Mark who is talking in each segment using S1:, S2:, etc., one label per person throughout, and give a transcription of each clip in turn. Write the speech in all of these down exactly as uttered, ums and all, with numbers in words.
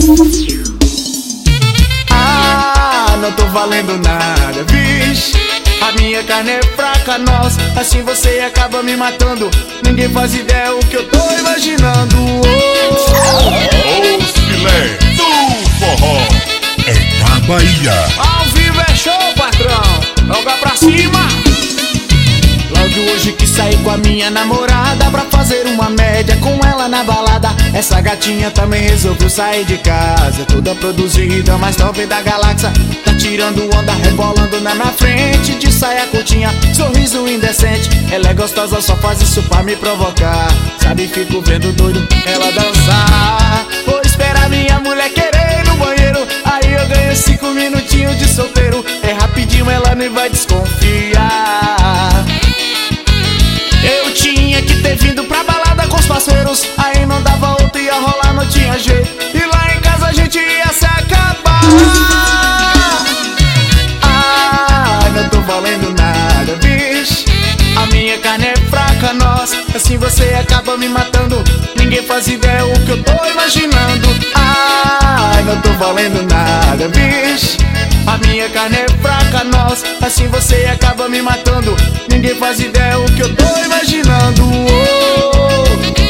S1: Ah, não tô valendo nada, bicho. A minha carne é fraca, nossa, assim você acaba me matando. Ninguém faz ideia o que eu tô imaginando.
S2: Os filé do forró é da Bahia.
S1: Ao vivo é show, patrão, joga pra cima. Logo hoje que saí com a minha namorada pra fazer uma média com ela na balada. Essa gatinha também resolveu sair de casa, toda produzida, mais top da galáxia. Tá tirando onda, rebolando na minha frente, de saia curtinha, sorriso indecente. Ela é gostosa, só faz isso pra me provocar. Sabe, fico vendo doido ela dançar. Vou esperar minha mulher querer ir no banheiro, aí eu ganho cinco minutinhos de solteiro. É rapidinho, ela nem vai desconfiar. Eu tinha que ter vindo pra balada com os parceiros, aí não dava outra, ia rolar, não tinha jeito. E lá em casa a gente ia se acabar. Ai, não tô valendo nada, bicho. A minha carne é fraca, nossa, assim você acaba me matando. Ninguém faz ideia o que eu tô imaginando. Ai, não tô valendo nada, bicho. A minha carne é fraca, nossa, assim você acaba me matando. Ninguém faz ideia o que eu tô imaginando. Oh.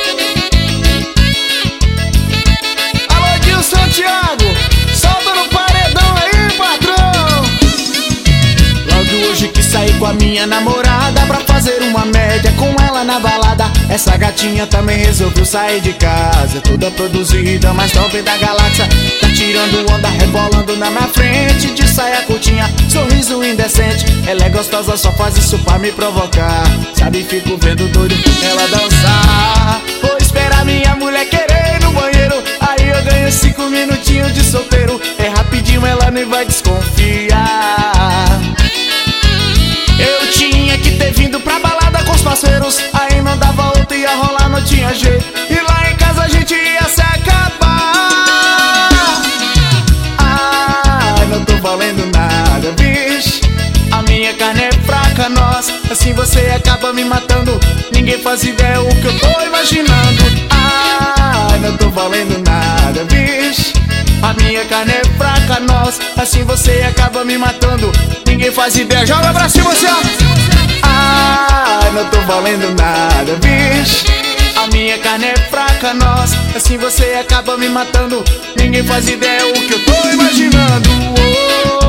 S1: Alô, Gil Santiago, solta no paredão aí, patrão. Logo hoje que saí com a minha namorada pra fazer uma média com ela na balada. Essa gatinha também resolveu sair de casa, toda produzida, mais top da galáxia. Tá tirando onda, rebolando na minha frente, de saia curtinha, sorriso indecente. Ela é gostosa, só faz isso pra me provocar. Sabe, fico vendo doido ela dançar. Vou esperar minha mulher querer ir no banheiro, aí eu ganho cinco minutinhos de solteiro. É rapidinho, ela nem vai desconfiar. Eu tinha que ter vindo pra balada com os parceiros, aí não dava outra, ia rolar, não tinha jeito. E lá em casa a gente ia se acabar. Ai, não tô valendo nada, bicho. A minha carne é fraca, nossa, assim você acaba me matando. Ninguém faz ideia o que eu tô imaginando. Ai, não tô valendo nada, bicho. A minha carne é fraca, nossa, assim você acaba me matando. Ninguém faz ideia, joga pra cima, você, ó. Ai, não tô valendo nada, bicho. A minha carne é fraca, nossa, assim você acaba me matando. Ninguém faz ideia o que eu tô imaginando. Oh.